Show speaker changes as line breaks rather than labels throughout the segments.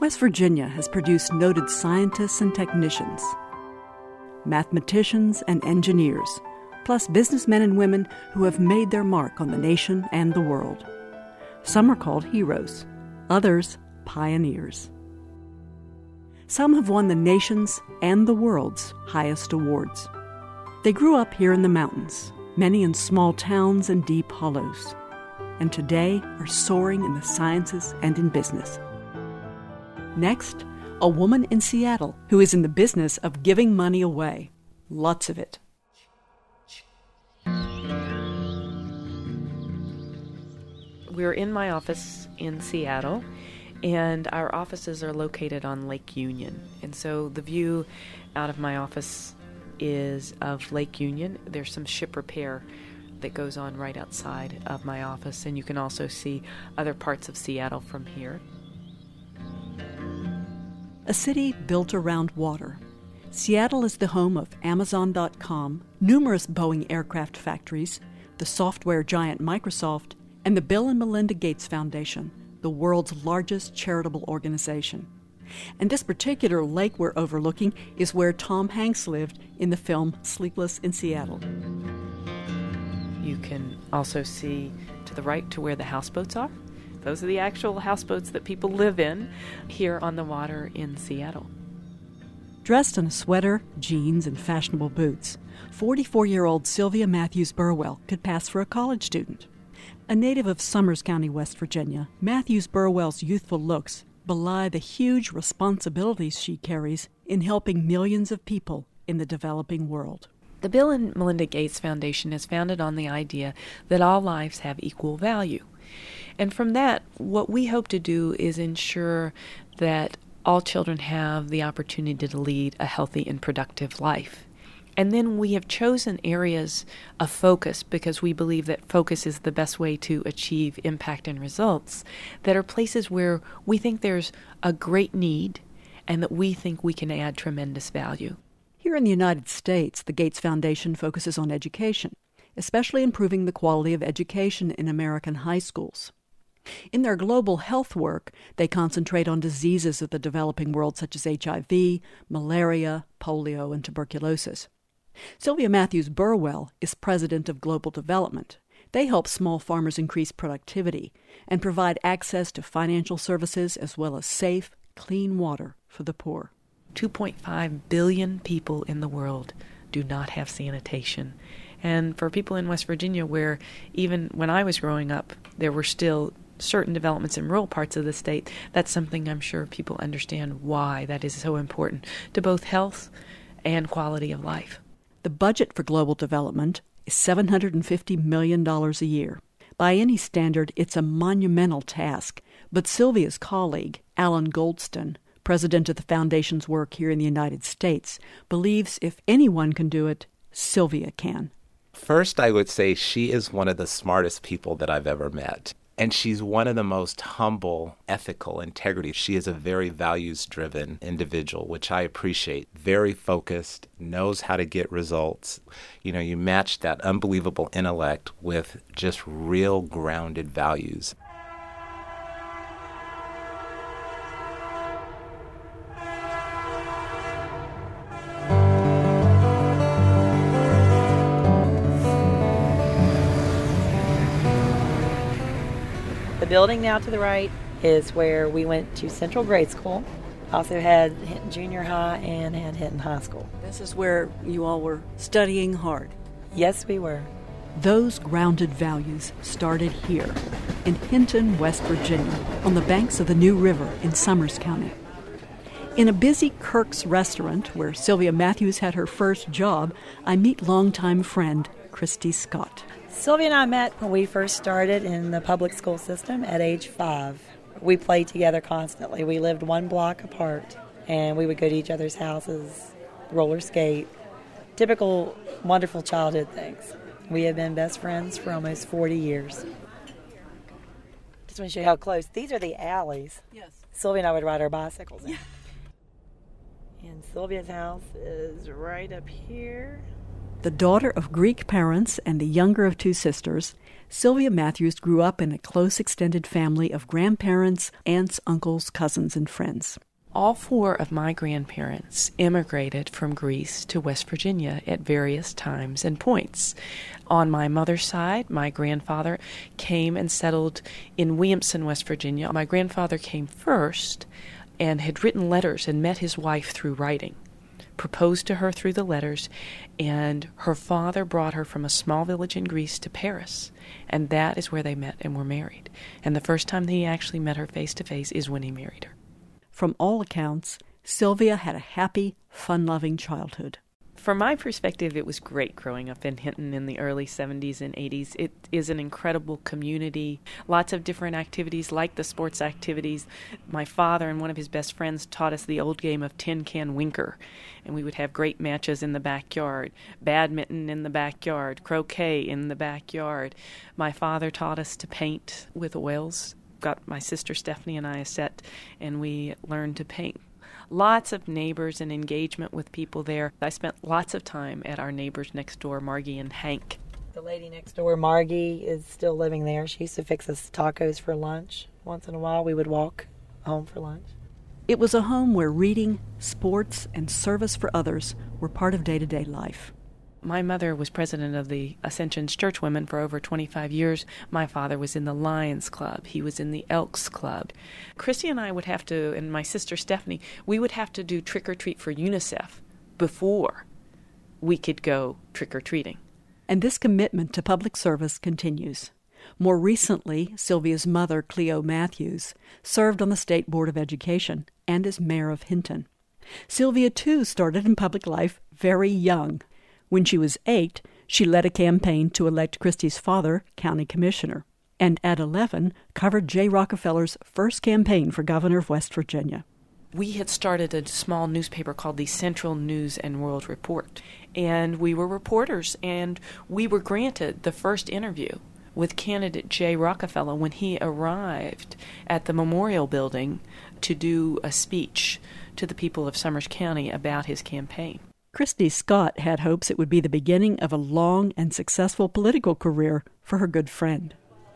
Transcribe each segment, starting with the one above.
West Virginia has produced noted scientists and technicians, mathematicians and engineers, plus businessmen and women who have made their mark on the nation and the world. Some are called heroes, others pioneers. Some have won the nation's and the world's highest awards. They grew up here in the mountains, many in small towns and deep hollows, and today are soaring in the sciences and in business. Next, a woman in Seattle who is in the business of giving money away. Lots of it.
We're in my office in Seattle, and our offices are located on Lake Union. And so the view out of my office is of Lake Union. There's some ship repair that goes on right outside of my office, and you can also see other parts of Seattle from here.
A city built around water. Seattle is the home of Amazon.com, numerous Boeing aircraft factories, the software giant Microsoft, and the Bill and Melinda Gates Foundation, the world's largest charitable organization. And this particular lake we're overlooking is where Tom Hanks lived in the film Sleepless in Seattle.
You can also see to the right to where the houseboats are. Those are the actual houseboats that people live in here on the water in Seattle.
Dressed in a sweater, jeans, and fashionable boots, 44-year-old Sylvia Matthews Burwell could pass for a college student. A native of Summers County, West Virginia, Matthews Burwell's youthful looks belie the huge responsibilities she carries in helping millions of people in the developing world.
The Bill and Melinda Gates Foundation is founded on the idea that all lives have equal value. And from that, what we hope to do is ensure that all children have the opportunity to lead a healthy and productive life. And then we have chosen areas of focus because we believe that focus is the best way to achieve impact and results, that are places where we think there's a great need and that we think we can add tremendous value.
Here in the United States, the Gates Foundation focuses on education, especially improving the quality of education in American high schools. In their global health work, they concentrate on diseases of the developing world such as HIV, malaria, polio, and tuberculosis. Sylvia Matthews Burwell is president of Global Development. They help small farmers increase productivity and provide access to financial services as well as safe, clean water for the poor.
2.5 billion people in the world do not have sanitation. And for people in West Virginia, where even when I was growing up, there were still certain developments in rural parts of the state, that's something I'm sure people understand why that is so important to both health and quality of life.
The budget for global development is $750 million a year. By any standard, it's a monumental task, but Sylvia's colleague, Alan Goldston, president of the Foundation's work here in the United States, believes if anyone can do it, Sylvia can.
First, I would say she is one of the smartest people that I've ever met. And she's one of the most humble, ethical, integrity. She is a very values-driven individual, which I appreciate. Very focused, knows how to get results. You know, you match that unbelievable intellect with just real grounded values.
The building now to the right is where we went to Central Grade School. Also had Hinton Junior High and had Hinton High School.
This is where you all were studying hard.
Yes, we were.
Those grounded values started here, in Hinton, West Virginia, on the banks of the New River in Summers County. In a busy Kirk's restaurant where Sylvia Matthews had her first job, I meet longtime friend Christy Scott.
Sylvia and I met when we first started in the public school system at age 5. We played together constantly. We lived one block apart, and we would go to each other's houses, roller skate, typical wonderful childhood things. We have been best friends for almost 40 years. Just want to show you how close. These are the alleys.
Yes.
Sylvia and I would ride our bicycles in. And Sylvia's house is right up here.
The daughter of Greek parents and the younger of two sisters, Sylvia Matthews grew up in a close extended family of grandparents, aunts, uncles, cousins, and friends.
All four of my grandparents immigrated from Greece to West Virginia at various times and points. On my mother's side, my grandfather came and settled in Williamson, West Virginia. My grandfather came first and had written letters and met his wife through writing, proposed to her through the letters, and her father brought her from a small village in Greece to Paris, and that is where they met and were married. And the first time that he actually met her face to face is when he married her.
From all accounts, Sylvia had a happy, fun-loving childhood.
From my perspective, it was great growing up in Hinton in the early 70s and 80s. It is an incredible community, lots of different activities like the sports activities. My father and one of his best friends taught us the old game of tin can winker, and we would have great matches in the backyard, badminton in the backyard, croquet in the backyard. My father taught us to paint with oils. Got my sister Stephanie and I a set, and we learned to paint. Lots of neighbors and engagement with people there. I spent lots of time at our neighbors next door, Margie and Hank.
The lady next door, Margie, is still living there. She used to fix us tacos for lunch. Once in a while, we would walk home for lunch.
It was a home where reading, sports, and service for others were part of day-to-day life.
My mother was president of the Ascension's Church Women for over 25 years. My father was in the Lions Club. He was in the Elks Club. Christy and I would have to, and my sister Stephanie, we would have to do trick-or-treat for UNICEF before we could go trick-or-treating.
And this commitment to public service continues. More recently, Sylvia's mother, Cleo Matthews, served on the State Board of Education and as mayor of Hinton. Sylvia, too, started in public life very young. When she was 8, she led a campaign to elect Christy's father county commissioner, and at 11 covered Jay Rockefeller's first campaign for governor of West Virginia.
We had started a small newspaper called the Central News and World Report, and we were reporters, and we were granted the first interview with candidate Jay Rockefeller when he arrived at the Memorial Building to do a speech to the people of Summers County about his campaign.
Christy Scott had hopes it would be the beginning of a long and successful political career for her good friend.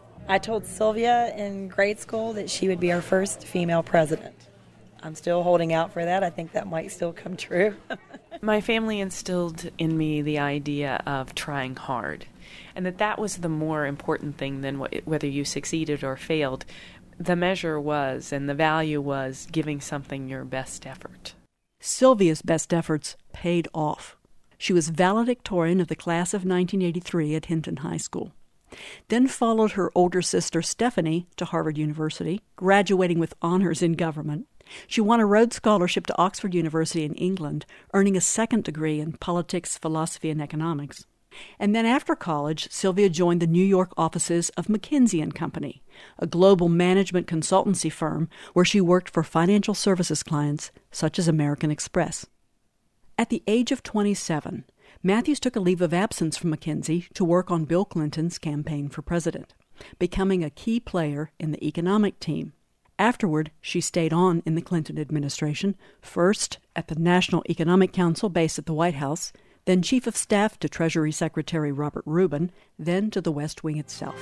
I told Sylvia in grade school that she would be our first female president. I'm still holding out for that. I think that might still come true.
My family instilled in me the idea of trying hard, and that was the more important thing than whether you succeeded or failed. The measure was, and the value was, giving something your best effort.
Sylvia's best efforts paid off. She was valedictorian of the class of 1983 at Hinton High School. Then followed her older sister Stephanie to Harvard University, graduating with honors in government. She won a Rhodes Scholarship to Oxford University in England, earning a second degree in politics, philosophy, and economics. And then after college, Sylvia joined the New York offices of McKinsey & Company, a global management consultancy firm where she worked for financial services clients such as American Express. At the age of 27, Matthews took a leave of absence from McKinsey to work on Bill Clinton's campaign for president, becoming a key player in the economic team. Afterward, she stayed on in the Clinton administration, first at the National Economic Council based at the White House, then Chief of Staff to Treasury Secretary Robert Rubin, then to the West Wing itself.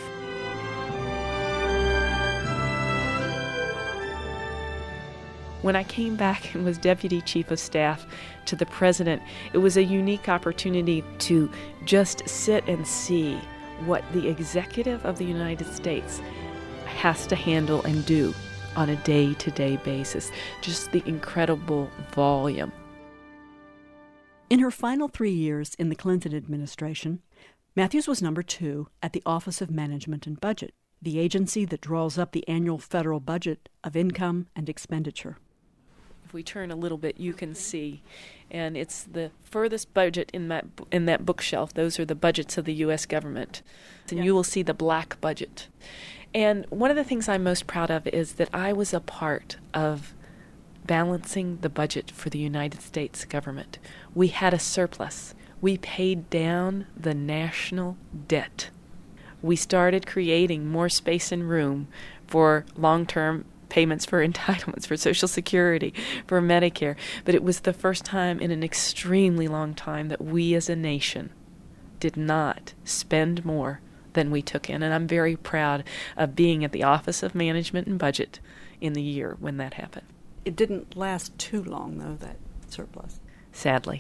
When I came back and was Deputy Chief of Staff to the President, it was a unique opportunity to just sit and see what the Executive of the United States has to handle and do on a day-to-day basis. Just the incredible volume.
In her final 3 years in the Clinton administration, Matthews was number 2 at the Office of Management and Budget, the agency that draws up the annual federal budget of income and expenditure.
If we turn a little bit, you can see, and it's the furthest budget in that bookshelf. Those are the budgets of the U.S. government, and you will see the black budget. And one of the things I'm most proud of is that I was a part of balancing the budget for the United States government. We had a surplus. We paid down the national debt. We started creating more space and room for long-term payments for entitlements, for Social Security, for Medicare. But it was the first time in an extremely long time that we as a nation did not spend more than we took in. And I'm very proud of being at the Office of Management and Budget in the year when that happened.
It didn't last too long, though, that surplus.
Sadly,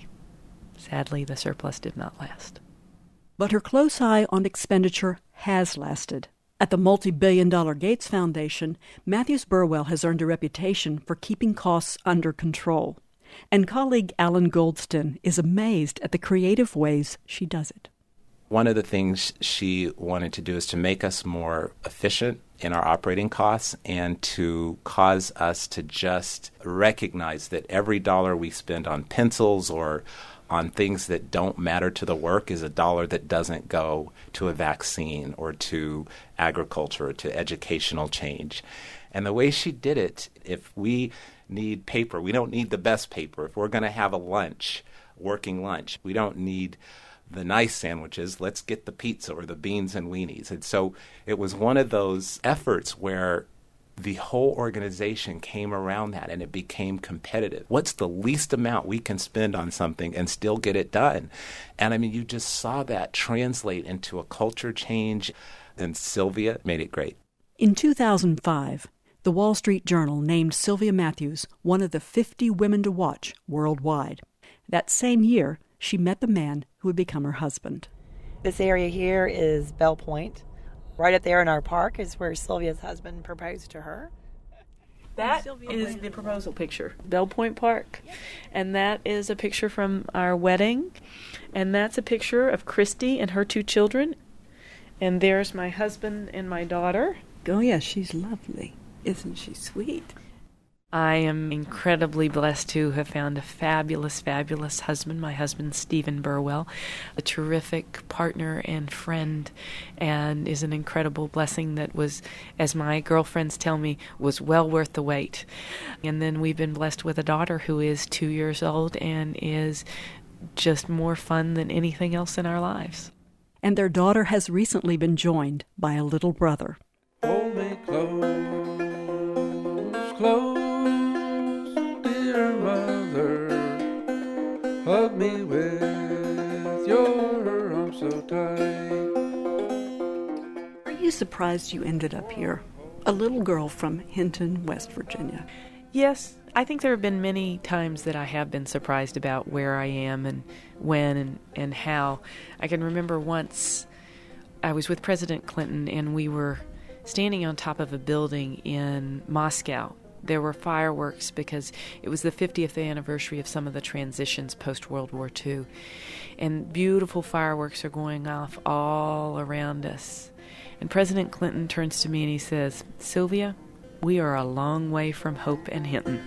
the surplus did not last.
But her close eye on expenditure has lasted. At the multi-billion-dollar Gates Foundation, Matthews Burwell has earned a reputation for keeping costs under control. And colleague Alan Goldston is amazed at the creative ways she does it.
One of the things she wanted to do is to make us more efficient in our operating costs and to cause us to just recognize that every dollar we spend on pencils or on things that don't matter to the work is a dollar that doesn't go to a vaccine or to agriculture or to educational change. And the way she did it, if we need paper, we don't need the best paper. If we're going to have a lunch, working lunch, we don't need the nice sandwiches, let's get the pizza or the beans and weenies. And so it was one of those efforts where the whole organization came around that and it became competitive. What's the least amount we can spend on something and still get it done? And I mean, you just saw that translate into a culture change, and Sylvia made it great.
In 2005, the Wall Street Journal named Sylvia Matthews one of the 50 women to watch worldwide. That same year, she met the man who would become her husband.
This area here is Bell Point. Right up there in our park is where Sylvia's husband proposed to her.
That is the proposal picture, Bell Point Park. And that is a picture from our wedding. And that's a picture of Christy and her 2 children. And there's my husband and my daughter.
Oh, yeah, she's lovely. Isn't she sweet?
I am incredibly blessed to have found a fabulous, fabulous husband, my husband, Stephen Burwell, a terrific partner and friend, and is an incredible blessing that was, as my girlfriends tell me, was well worth the wait. And then we've been blessed with a daughter who is 2 years old and is just more fun than anything else in our lives.
And their daughter has recently been joined by a little brother.
Hold me close, close. Hug me with your arms so tight.
Are you surprised you ended up here? A little girl from Hinton, West Virginia.
Yes, I think there have been many times that I have been surprised about where I am and when and how. I can remember once I was with President Clinton and we were standing on top of a building in Moscow. There were fireworks because it was the 50th anniversary of some of the transitions post-World War II. And beautiful fireworks are going off all around us. And President Clinton turns to me and he says, "Sylvia, we are a long way from hope and Hinton."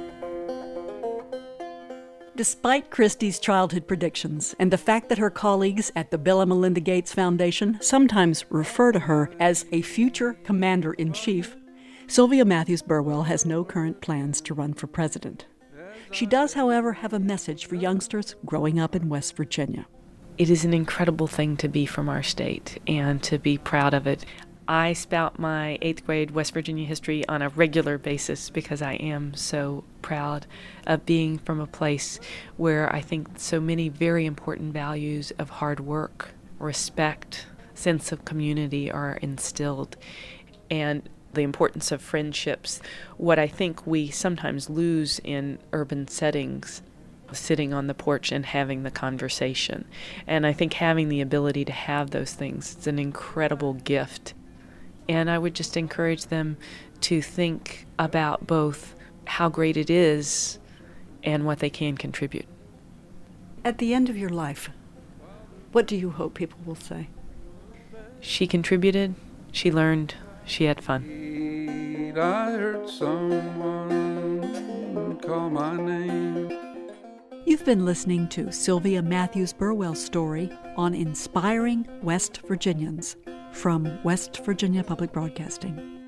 Despite Christie's childhood predictions and the fact that her colleagues at the Bill and Melinda Gates Foundation sometimes refer to her as a future commander-in-chief, Sylvia Matthews Burwell has no current plans to run for president. She does, however, have a message for youngsters growing up in West Virginia.
It is an incredible thing to be from our state and to be proud of it. I spout my 8th grade West Virginia history on a regular basis because I am so proud of being from a place where I think so many very important values of hard work, respect, sense of community are instilled, and the importance of friendships, what I think we sometimes lose in urban settings, sitting on the porch and having the conversation. And I think having the ability to have those things, it's an incredible gift. And I would just encourage them to think about both how great it is and what they can contribute.
At the end of your life, what do you hope people will say?
She contributed, she learned, she had fun.
I heard someone call my name.
You've been listening to Sylvia Matthews Burwell's story on Inspiring West Virginians from West Virginia Public Broadcasting.